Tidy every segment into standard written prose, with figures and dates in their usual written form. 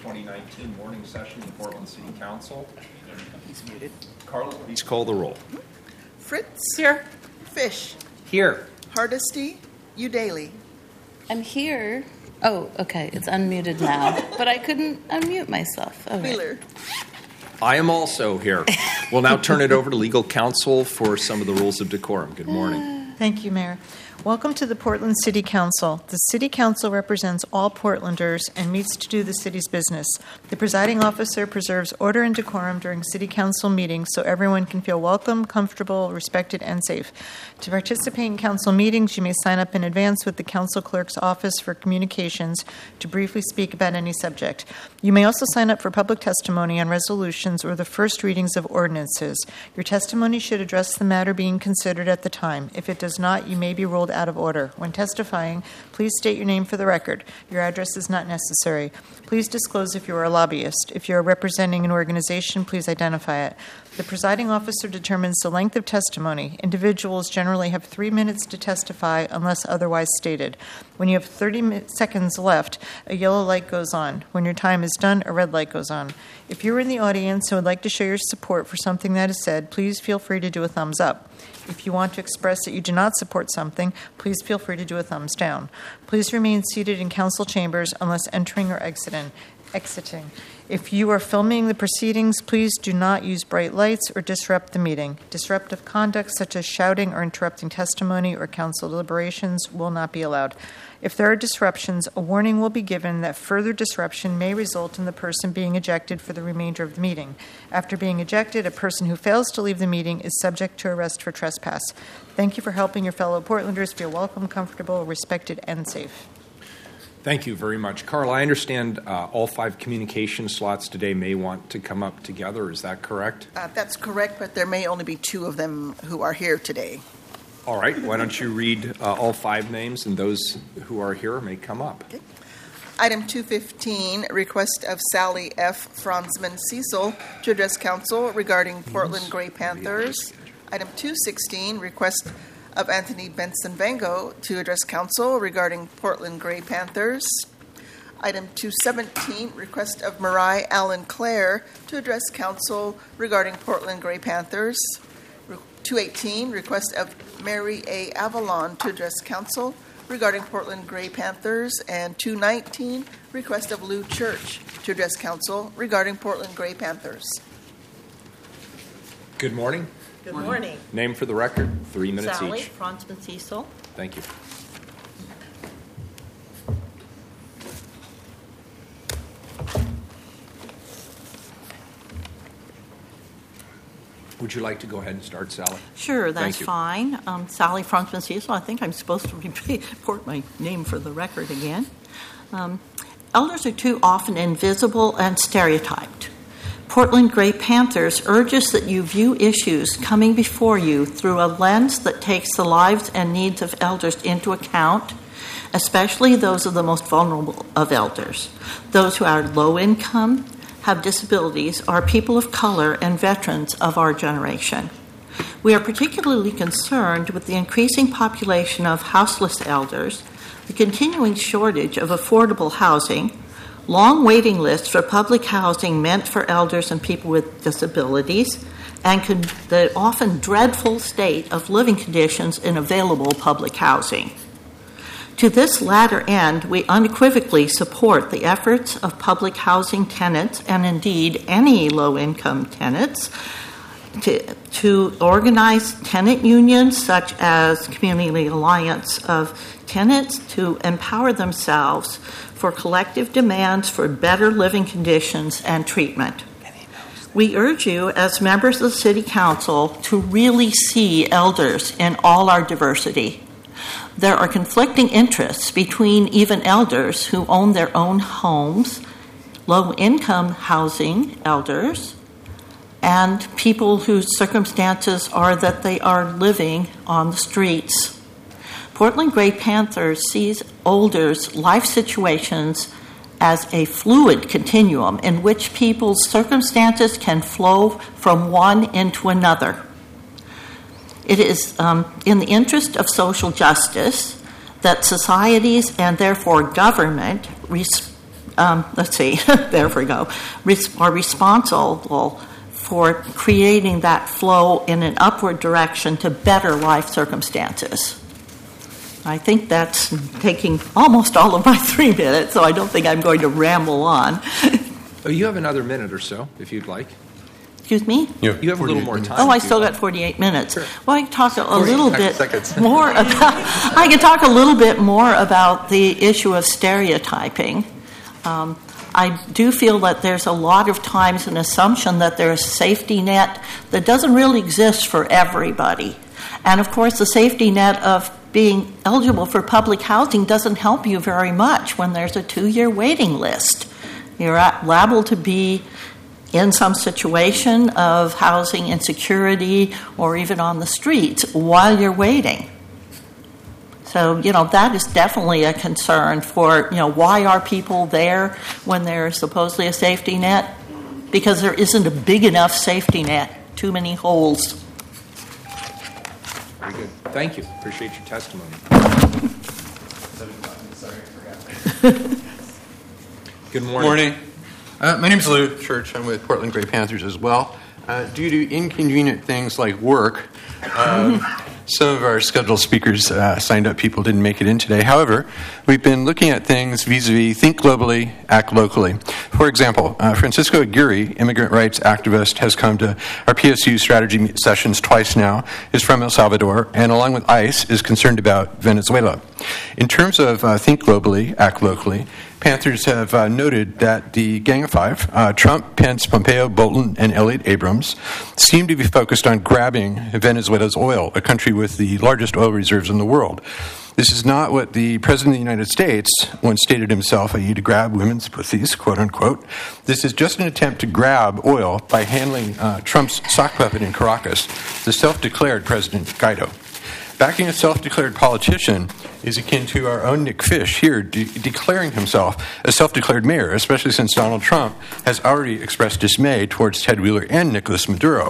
2019 morning session of the Portland City Council. He's muted. Carla, please call the roll. Fritz. Here. Fish. Here. Hardesty. Udaly. I'm here. Oh, okay. It's unmuted now. But I couldn't unmute myself. Okay. Wheeler. I am also here. We'll now turn it over to legal counsel for some of the rules of decorum. Good morning. Thank you, Mayor. Welcome to the Portland City Council. The City Council represents all Portlanders and meets to do the city's business. The presiding officer preserves order and decorum during City Council meetings so everyone can feel welcome, comfortable, respected, and safe. To participate in council meetings, you may sign up in advance with the council clerk's office for communications to briefly speak about any subject. You may also sign up for public testimony on resolutions or the first readings of ordinances. Your testimony should address the matter being considered at the time. If it does not, you may be ruled out of order. When testifying, please state your name for the record. Your address is not necessary. Please disclose if you are a lobbyist. If you are representing an organization, please identify it. The presiding officer determines the length of testimony. Individuals generally have 3 minutes to testify unless otherwise stated. When you have 30 seconds left, a yellow light goes on. When your time is done, a red light goes on. If you're in the audience and would like to show your support for something that is said, please feel free to do a thumbs up. If you want to express that you do not support something, please feel free to do a thumbs down. Please remain seated in council chambers unless entering or exiting. If you are filming the proceedings, please do not use bright lights or disrupt the meeting. Disruptive conduct such as shouting or interrupting testimony or council deliberations will not be allowed. If there are disruptions, a warning will be given that further disruption may result in the person being ejected for the remainder of the meeting. After being ejected, a person who fails to leave the meeting is subject to arrest for trespass. Thank you for helping your fellow Portlanders feel welcome, comfortable, respected, and safe. Thank you very much. Carl, I understand all 5 communication slots today may want to come up together. Is that correct? That's correct, but there may only be 2 of them who are here today. All right. Why don't you read all 5 names, and those who are here may come up. Okay. Item 215, request of Sally F. Franzman Cecil to address council regarding Portland Gray Panthers. Item 216, request of Anthony Benson Vango to address council regarding Portland Gray Panthers. Item 217, request of Mariah Allen Clare to address council regarding Portland Gray Panthers. 218, request of Mary A. Avalon to address council regarding Portland Gray Panthers. And 219, request of Lou Church to address council regarding Portland Gray Panthers. Good morning. Good morning. Name for the record, 3 minutes Sally each. Franzman Cecil. Thank you. Would you like to go ahead and start, Sally? Sure, that's Thank you. fine. Sally Franzman Cecil. I think I'm supposed to report my name for the record again. Elders are too often invisible and stereotyped. Portland Gray Panthers urges that you view issues coming before you through a lens that takes the lives and needs of elders into account, especially those of the most vulnerable of elders, those who are low income, have disabilities, are people of color, and veterans of our generation. We are particularly concerned with the increasing population of houseless elders, the continuing shortage of affordable housing, long waiting lists for public housing meant for elders and people with disabilities, and the often dreadful state of living conditions in available public housing. To this latter end, we unequivocally support the efforts of public housing tenants, and indeed any low-income tenants, to organize tenant unions such as Community Alliance of Tenants to empower themselves for collective demands for better living conditions and treatment. We urge you as members of the City Council to really see elders in all our diversity. There are conflicting interests between even elders who own their own homes, low-income housing elders, and people whose circumstances are that they are living on the streets. Portland Gray Panthers sees elders' life situations as a fluid continuum in which people's circumstances can flow from one into another. It is in the interest of social justice that societies and therefore government there we go, are responsible for creating that flow in an upward direction to better life circumstances. I think that's taking almost all of my 3 minutes, so I don't think I'm going to ramble on. Oh, you have another minute or so, if you'd like. Excuse me? You have a little more time. Oh, I still got 48 minutes. Sure. Well, I can talk a little bit seconds. more about. I can talk a little bit more about the issue of stereotyping. I do feel that there's a lot of times an assumption that there's a safety net that doesn't really exist for everybody. And of course, the safety net of being eligible for public housing doesn't help you very much when there's a 2-year waiting list. You're liable to be in some situation of housing insecurity or even on the streets while you're waiting. So, that is definitely a concern for, why are people there when there's supposedly a safety net? Because there isn't a big enough safety net, too many holes. Very good. Thank you. Appreciate your testimony. Good morning. My name is Lou Church. I'm with Portland Gray Panthers as well. Due to inconvenient things like work, some of our scheduled speakers, signed up people, didn't make it in today. However, we've been looking at things vis-a-vis think globally, act locally. For example, Francisco Aguirre, immigrant rights activist, has come to our PSU strategy sessions twice now, is from El Salvador, and along with ICE, is concerned about Venezuela. In terms of think globally, act locally, Panthers have noted that the Gang of Five, Trump, Pence, Pompeo, Bolton, and Elliott Abrams, seem to be focused on grabbing Venezuela's oil, a country with the largest oil reserves in the world. This is not what the President of the United States once stated himself, i.e. to grab women's pussies, quote unquote. This is just an attempt to grab oil by handling Trump's sock puppet in Caracas, the self-declared President Guaido. Backing a self-declared politician is akin to our own Nick Fish here declaring himself a self-declared mayor, especially since Donald Trump has already expressed dismay towards Ted Wheeler and Nicolas Maduro.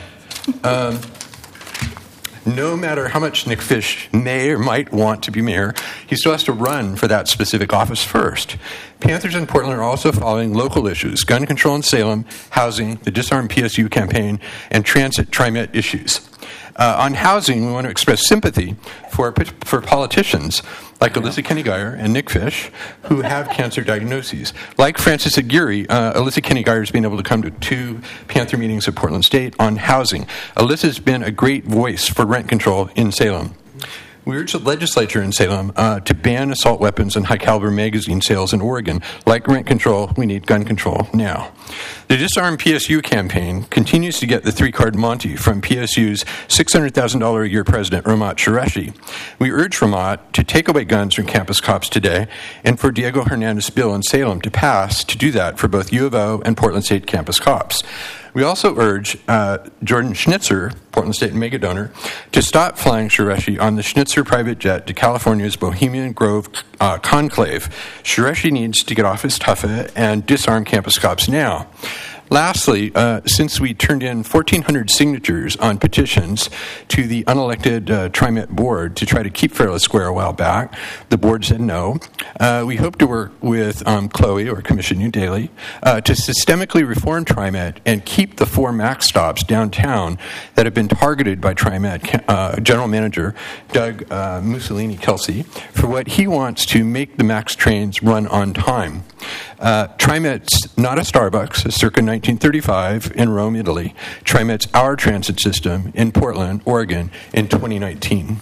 No matter how much Nick Fish may or might want to be mayor, he still has to run for that specific office first. Panthers in Portland are also following local issues: gun control in Salem, housing, the Disarm PSU campaign, and transit TriMet issues. On housing, we want to express sympathy for politicians like Alyssa Kenny-Geyer and Nick Fish, who have cancer diagnoses. Like Francis Aguirre, Alyssa Kenny-Geyer has been able to come to 2 Panther meetings at Portland State on housing. Alyssa's been a great voice for rent control in Salem. We urge the legislature in Salem to ban assault weapons and high-caliber magazine sales in Oregon. Like rent control, we need gun control now. The Disarm PSU campaign continues to get the 3-card Monty from PSU's $600,000 a year president, Ramat Qureshi. We urge Ramat to take away guns from campus cops today and for Diego Hernandez's bill in Salem to pass to do that for both U of O and Portland State campus cops. We also urge Jordan Schnitzer, Portland State mega donor, to stop flying Qureshi on the Schnitzer private jet to California's Bohemian Grove conclave. Qureshi needs to get off his tuffet and disarm campus cops now. Lastly, since we turned in 1,400 signatures on petitions to the unelected TriMet board to try to keep Fairless Square a while back, the board said no. We hope to work with Chloe or Commission New Daily to systemically reform TriMet and keep the 4 MAX stops downtown that have been targeted by TriMet General Manager Doug Mussolini-Kelsey for what he wants to make the MAX trains run on time. TriMet's not a Starbucks, a circa 1935 in Rome, Italy. TriMet's our transit system in Portland, Oregon in 2019.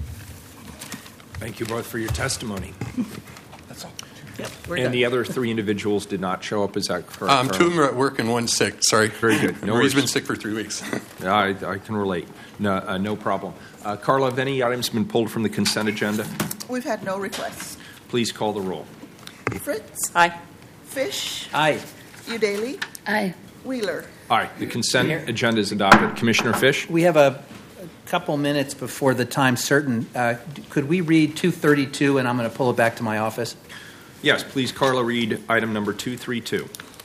Thank you both for your testimony. That's all. And the other 3 individuals did not show up, is that correct? 2 of them are at work and 1's sick. Sorry. Very good. No Marie's worries. been sick for 3 weeks. I can relate. No problem. Carla, have any items been pulled from the consent agenda? We've had no requests. Please call the roll. Fritz? Aye. Fish? Aye. Udaly? Aye. Wheeler? Aye. The consent agenda is adopted. Commissioner Fish? We have a couple minutes before the time certain. Could we read 232, and I'm going to pull it back to my office? Yes, please, Carla, read item number 232.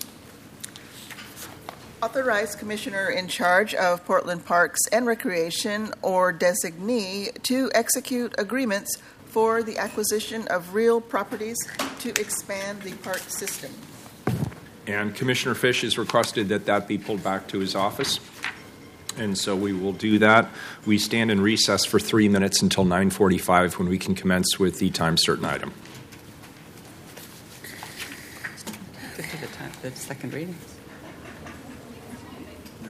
Authorize Commissioner in charge of Portland Parks and Recreation or designee to execute agreements 254, the acquisition of real properties to expand the park system. And Commissioner Fish has requested that that be pulled back to his office. And so we will do that. We stand in recess for 3 minutes until 9:45 when we can commence with the time certain item. Good to the second readings.